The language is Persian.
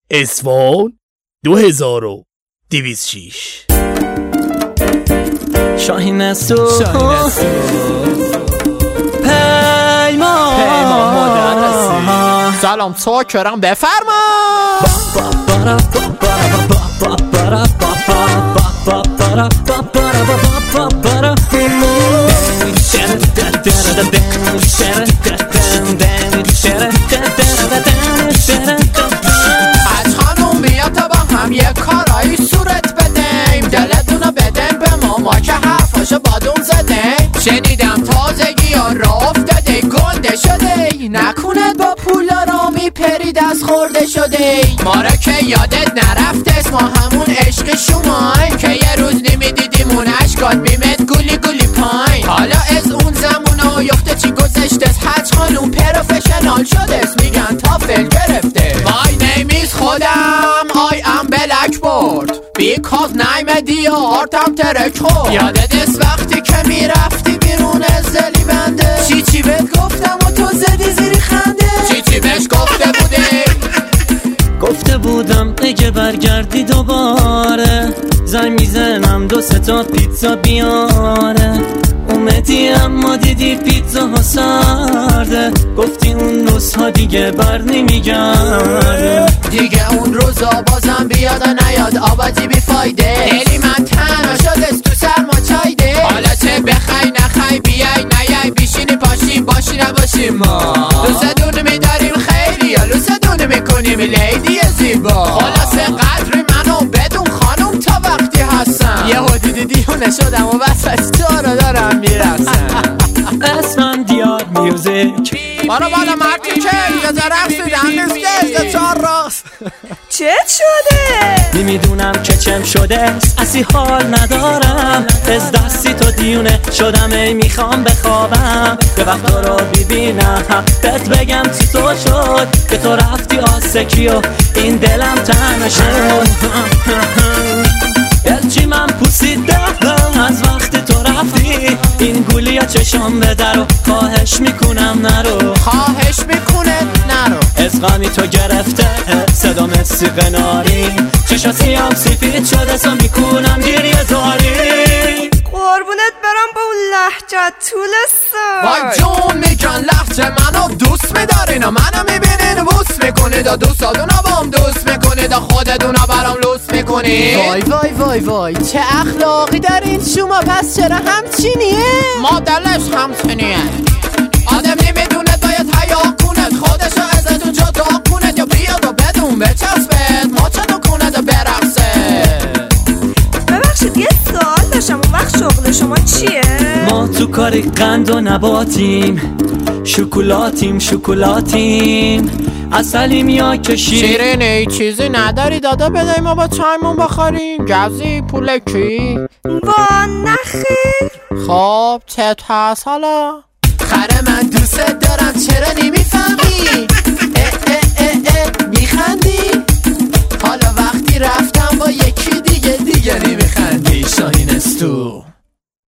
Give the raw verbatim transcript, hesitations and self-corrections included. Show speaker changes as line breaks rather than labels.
اصفهان دو هزار و دویست و شش.
شاهین نسو
شاهین نسو
پیمان
پیمان مدرسی. سلام چاکرم بفرما.
از خانوم بیا تا با هم یه کارایی صورت بدیم، دلتونو بدن به ما ما که حرفاشو بادون زدیم. شنیدم تازگی ها را افتاده گنده شده، نکنه با پولا را میپری دست خورده شده. ما را که یادت نرفت ما همون عشق شمای که یه روز نمیدیدیم اون عشقات میمد گولی گولی پاین. حالا از اون زمونا یخته چی گذشته، حج خانوم پروفشنال شده، میگن تافل گرفته. My name is خودم I am blackboard because name دیارتم ترک خورد. یادت از وقتی که میرفتی بیرون از دلی بنده، چی چی بهت گفتم و تو زدی زیری خنده. چی چی بهش گفته بودی؟
گفته بودم اگه برگردی دوباره زنگ میزنم دو سه تا پیتزا بیاره. اومدی اما دیدی پیتزا ها سرده، گفتی اون روزها دیگه بر نمیگرده.
دیگه اون روزا بازم بیاد و نیاد آبادی بی فایده. دلی من تنها شده تو سرما چایده. حالا چه بخوای نخوای بیای نیای بیشینی پاشیم باشی نباشیم ما. دوسته دونه میداریم خیلی یا لوسه دونه میکنیم لیدی زیبا. خلاصه قدر منو بدون خانوم تا وقتی هستم. یه حدودی دیونه شدم و وسط تو رو دارم میرسم.
اسمم دیار میوزیک
بارا بالا مردی که اینجا رقص دیدم نیسته از چار راست.
چه شده؟
نمیدونم که چم شده است، اصی حال ندارم. از دستی تو دیونه شدم ای میخوام بخوابم. به وقت رو ببینم بهت بگم چی تو شد که تو رفتی آسکی و این دلم تنها شد. دلچی من پوسیدم از وقتی تو رفتی، این گولی ها چشم به در و خواهش میکنم نرو.
خواهش میکنه نرو.
از غمی تو گرفته صدا مثل قناری، چشا سیام سفید شده سا میکنم گریه زاری.
قربونت برم با اون لحجت طول سر.
وای جون میکن لحجه منو دوست میدارین و منو میبینین بوس میکنید و دوستادونا با هم دوست میکنید و خودتونا برام لوس میکنید. وای وای وای وای چه اخلاقی دارین شما، پس چرا همچینیه؟ ما دلش همچینیه. آدم نمیدونه باید حیا کند، خودشو ازتون جدا کند یا بیاد و بدون بچسبت ماچنو کند و برقصه.
ببخشید یه سوال داشتم، اون وقت شغل شما چیه؟
ما تو کاری قند و نباتیم، شکلاتیم شکلاتیم، اصلیم یا که شیر.
شیرینی چیزی نداری دادا بدهی ما با چایمون بخوریم؟ گزی پول کی؟
وا نخیر.
خب چت هست حالا؟ خره من دوست دارم چرا نمیفهمی؟